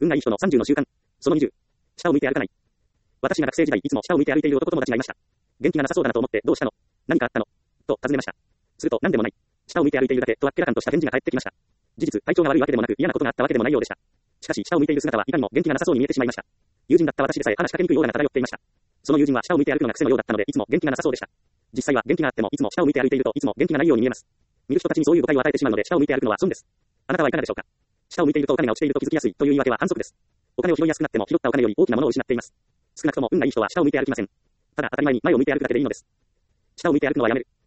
運がいい人の30の習慣。その20。下を向いて歩かない。私が学生時代いつも下を向いて歩いている男友達がいました。元気がなさそうだなと思ってどうしたの？何かあったの？と尋ねました。すると何でもない。下を向いて歩いているだけとあっけらかんとした返事が返ってきました。事実、体調が悪いわけでもなく嫌なことがあったわけでもないようでした。しかし下を向いている姿はいかにも元気がなさそうに見えてしまいました。友人だった私でさえ話しかけにくいオーラが漂っていました。その友人は下を向いて歩くのが癖のようだったのでいつも元気がなさそうでした。実際は元気があってもいつも下を向いて歩いているといつも元気がないように見えます。見る人たちにそういう誤解を与えてしまうので下を向いて歩くのは損です。あなたはいかがでしょうか？下を向いているとお金が落ちていると気づきやすいという言い訳は反則です。お金を拾いやすくなっても拾ったお金より大きなものを失っています。少なくとも運がいい人は下を向いて歩きません。ただ当たり前に前を向いて歩くだけでいいのです。下を向いて歩くのはやめる。